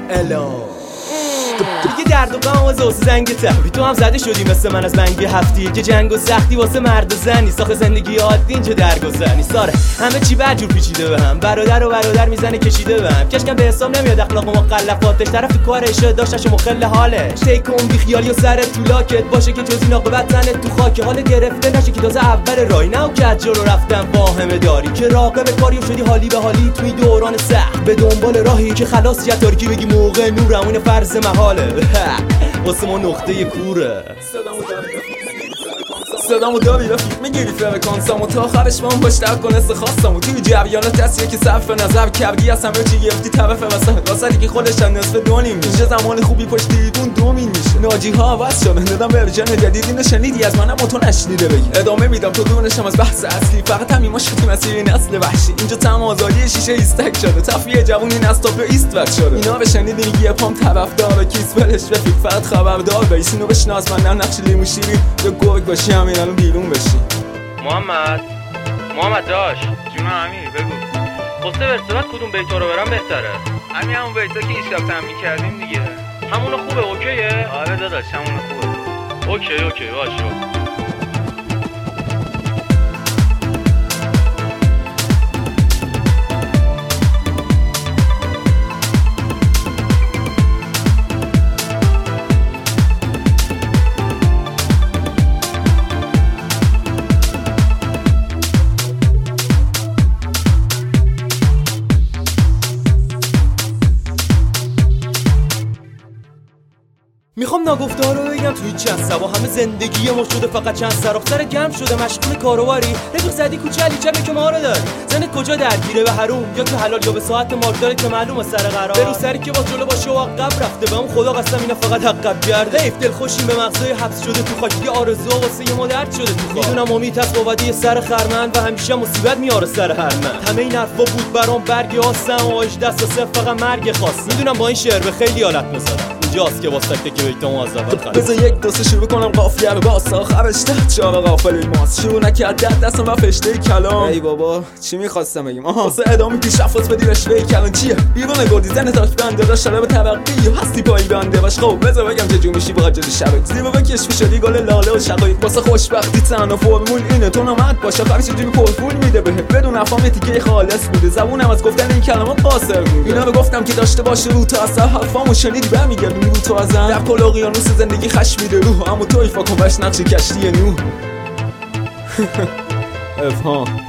الا دیگه درد و غم واسه زنگ تحبی تو هم زده شدی مثل من از منگی هفتی که جنگ و سختی واسه مرد و زنی ساخت زندگی عادی اینجا درگذنی ساره همه چی بدجور پیچیده به هم برادر و برادر میزنه کشیده به هم کشکم به حساب نمیاد اخلاق و مخلفاتش طرف کارش داشتش مخل حالش تیکون بی خیالی و سر طولاکت باشه که جزی ناقبت تنت تو خاک حال گرفته نشه که تازه اول راهی نه و که از جلو رفتن واهمه داری که راقب کاری شدی حالی به حالی توی دوران سخت به دنبال راهی که خلاص یه تاریکی بگی موقع نورمون فرض محاله واسه ما نقطه کوره صدامو داری رفیق میگیری فرکانسامو تا آخرش من باش در کنست خواستمو توی جریانات دستیه که صرف نظر کردی از همه چی گفتی طرف واسطی که خودش نصف دونیم میشه زمان خوبی پشت دیدون دومین میشه ناجی ها عوض شده ندم ورژن جدید اینو شنیدی از منم تو نشنیده بگی ادامه میدم تو دونشم از بحث اصلی فقط همین مشکلی مسیر نسل وحشی اینجا تمام آزادی شیشه ایستک شده تفریح جوونی نستاپ ایست وقت شده اینا رو شنیدی میگی پام طرفدار کیس ولش رفیق فقط خبردار بیس اینو بشناس من نقش لیموشیری یا گرگ باشی همین الان بیرون بشی. محمد داش جون امیر بگو قصه ورسبت کدوم بیتا رو برم بهتره؟ همون بیتا که این شب تمرین کردیم دیگه همونو خوبه اوکیه؟ آره داداش همونو خوبه اوکی باشه میخوام ناگفته ها رو بگم توی چند سبا همه زندگی ما شده فقط چند سر گم شده مشغول کاروباری رفیق زدی کوچه علی چپه که ما رو داری زنت کجا درگیره به حروم یا تو حلال یا به ساعت مارک داره که معلومه سر قرار برو سری که با جلو باشه و عقب رفته به اون خدا قسم اینا فقط عقب گرده حیف دل خوشیم به مغزای حبس شده تو خاک دیگه آرزو واسه ما درد شده تو خاک میدونم امید هست قوادی سر خرمن و همیشه مصیبت میاره سر هر من همه این حرفا بود برام برگ آسم و آج دست صفر فقط مرگ خاص میدونم با این شعر به خیلی حالت میذارم اینجاست که واسه تک بیتام از اول خرید بذار یک دوسته شروع کنم قافیه رو باز آخرش ده چهار قافله ماست شروع نکرد دستم و فشته کلام ای بابا چی میخواستم بگیم واسه ادامه پیشرفت بدی رشوه کلام چیه بیرون گردی زن تاک بنده داشت شلب ترقی یا هستی پایی بنده باش خب بذار بگم چه جو میشی با جلوی شبک زیبا به کشف شدی گل لاله و شقایق واسه خوشبختی تنها فرمول اینه تو نامرد باشه آخرش چجوری پرپول میده بهت بدون افهام تیکه خالص بوده زبونم از گفتن این کلمات قاصر بوده اینا رو گفتم که داشته باشه رو تا اثر حرفامو شنیدی برمیگردونی رو تو ازم در کل اقیانوس زندگی خش میده روح اما توی فاکن بش نقش کشتی نوح افهام